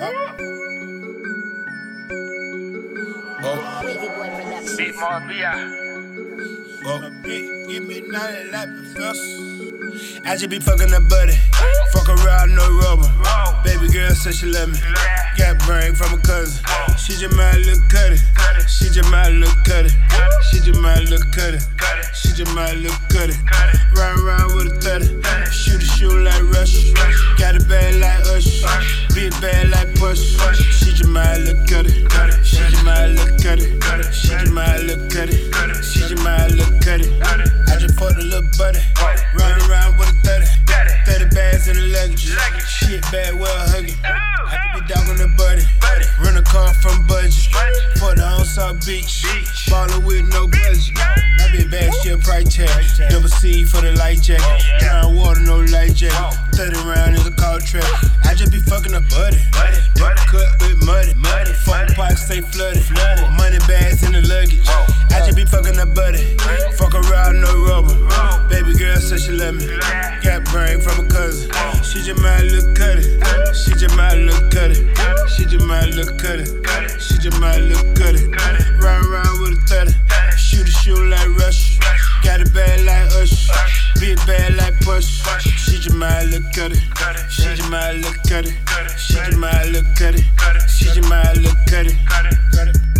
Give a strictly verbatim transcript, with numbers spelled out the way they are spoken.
Big more B I. Oh, bitch, give me ninety like professor. I just be fucking the buddy. Fuck around, no rubber. Baby girl said she love me. Got brain from a cousin. She just my little cutty. She just my little cutty. She just my little cutty. She just my little cutty. Ride around with a thirty. Shoot a shoe like Rush. Got a bad like Usher. Big bad like Push. She just my little cutty. She just my little cutty. She just my little cutty. She just my little cutty. I just fucked a little buddy. Run around with a thirty. thirty bags in the luggage. Shit bad, well hugging. I can be dogging the buddy. Rent a car from budget. For the on South Beach. Ballin' with no budget. My big bad shit price tag. Double C for the light jacket. Drown water, no light jacket. thirty round is a call trap. I just be fucking a buddy. Double cut with muddy. Fuck pockets stay flooded. Money bags in the luggage. I just be fucking a buddy. Fuck around, no rubber. Baby girl said she love me. Got brain from a cousin. She just my little cutty. She just my little cutty. She just my little cutty. She just my little cutty. Ride around with a thirty. Shoot a shoe like Rush. Got a bad like Usher. Big bad like Push. She just my little cutty. She just my little cutty. She just my little cutty. She just my little cutty.